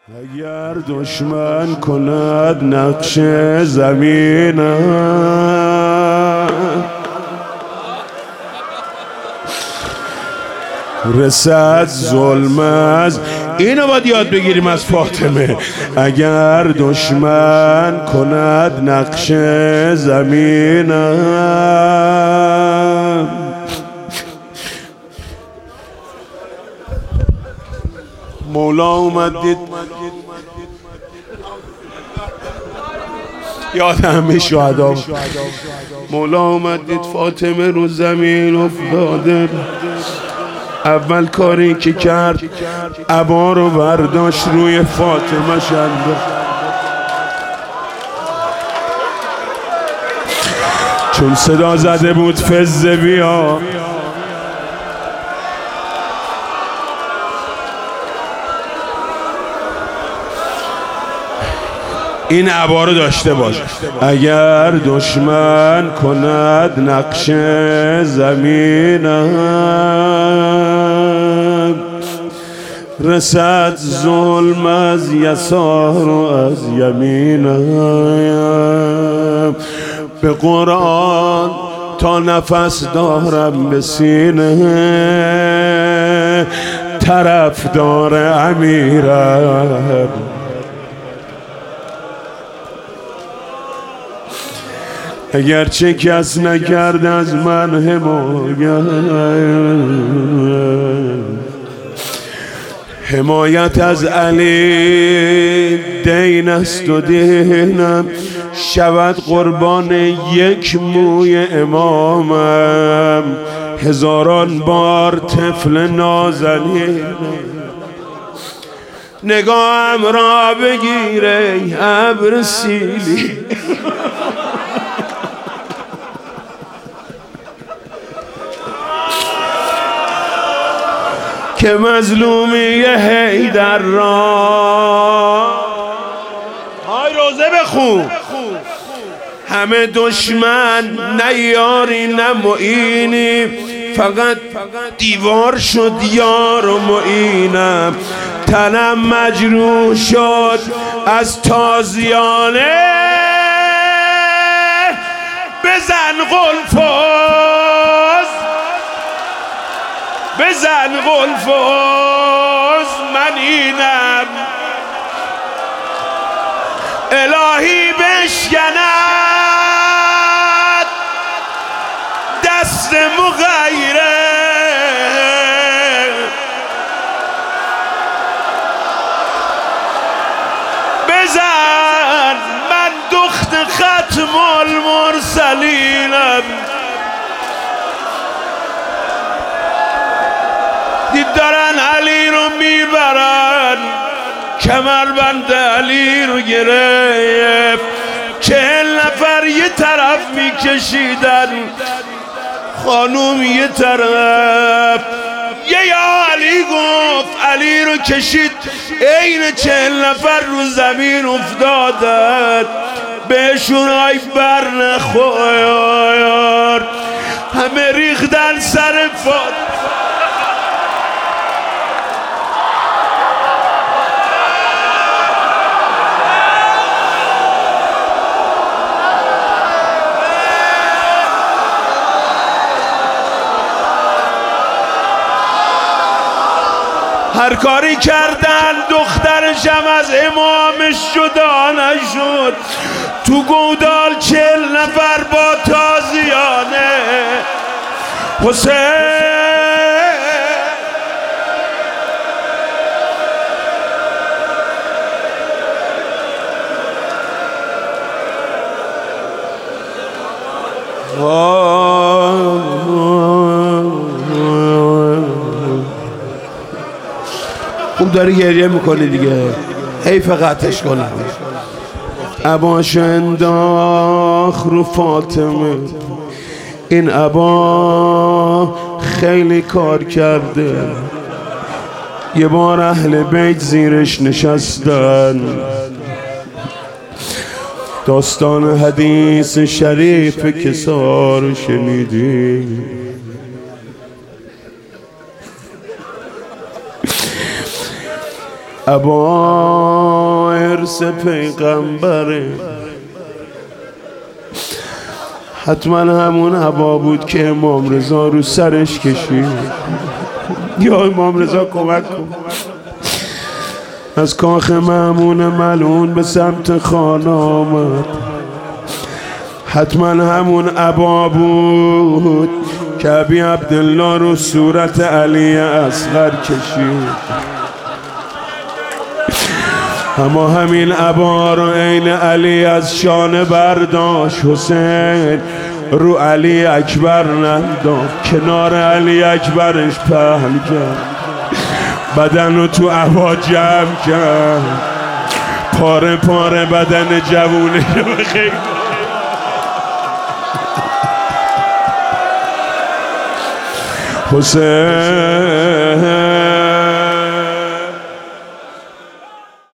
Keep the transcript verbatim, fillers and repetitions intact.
اگر دشمن کند نقش زمینم رسد ظلم از اینو باید یاد بگیریم از فاطمه. اگر دشمن کند نقش زمینم مولا اومد دید یاد همه شهدا مولا اومد دید فاطمه رو زمین افتاده. اول کاری که کرد عبا رو برداشت روی فاطمه شد، چون صدا زده بود فزه بیا. این عبا رو داشته باش. اگر دشمن کند نقش زمینم رسد ظلم از یسار و از یمینم. به قرآن تا نفس دارم به سینه طرفدار امیرم. اگر چه کس نکرد از من حمایت، حمایت از علی دین است و دینم شود قربان یک موی امامم. هزاران بار طفل نازنینم نگاهم را بگیره ابر سیلی. که مظلومی حیدر را های روزه بخون. همه دشمن نه یاری نه معینی، فقط دیوار شد یار و معینم. تنم مجروح شد از تازیانه بزن قلفاز بزن قلفاز من اینم. الهی بشکند دست مغیره بزن من دخت ختم المرسلینم. دید دارن علی رو میبرن، کمربند علی رو گرفت، چهل نفر یه طرف میکشیدن، خانوم یه طرف. یه یا علی گفت، علی رو کشید، این چهل نفر رو زمین افتادن. بهشون ای بر نخور، همه ریختن سر فاطمه. هر کاری کردن دخترشم از امامش جدا نشد. تو گودال چل نفر با تازیانه حسین. خوب داری گریه میکنی دیگه، حیف قطعش کنم. عباش انداخ رو فاطمه، این عبا خیلی کار کرده. یه بار اهل بیت زیرش نشستن. داستان حدیث شریف کسا رو شنیدی؟ ابا ارث پیغمبره، حتما همون ابا بود که امام رضا رو سرش کشید. یا امام رضا کمک کن. از کاخ مأمون ملعون به سمت خانه آمد، حتما همون ابا بود که ابی عبدالله رو صورت علی اصغر کشید. اما همین ابا رو عین علی از شانه برداشت، حسین رو علی اکبر ننداخت، کنار علی اکبرش پهن کرد، بدن رو تو ابا جمع کرد، پاره پاره بدن جوونه رو خیلی حسین